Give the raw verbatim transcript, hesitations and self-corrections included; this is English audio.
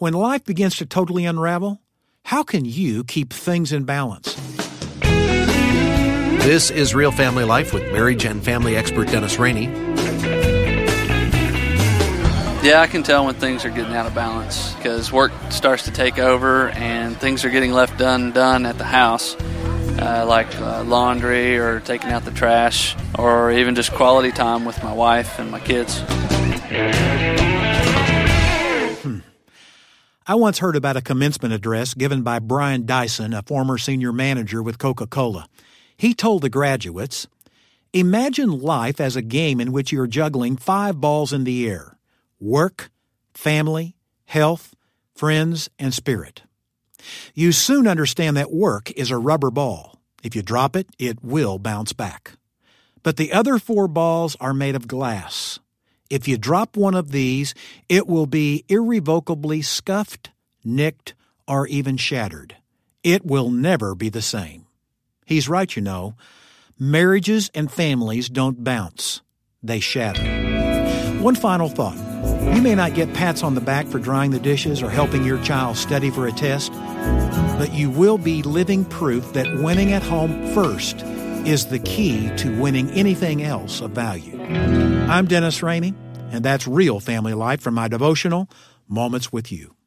When life begins to totally unravel, how can you keep things in balance? This is Real Family Life with marriage and family expert Dennis Rainey. Yeah, I can tell when things are getting out of balance because work starts to take over and things are getting left undone at the house, uh, like uh, laundry or taking out the trash or even just quality time with my wife and my kids. Hmm. I once heard about a commencement address given by Brian Dyson, a former senior manager with Coca-Cola. He told the graduates, "Imagine life as a game in which you're juggling five balls in the air: work, family, health, friends, and spirit. You soon understand that work is a rubber ball. If you drop it, it will bounce back. But the other four balls are made of glass. If you drop one of these, it will be irrevocably scuffed, nicked, or even shattered. It will never be the same." He's right, you know. Marriages and families don't bounce. They shatter. One final thought. You may not get pats on the back for drying the dishes or helping your child study for a test, but you will be living proof that winning at home first is the key to winning anything else of value. I'm Dennis Rainey, and that's Real Family Life from my devotional, Moments with You.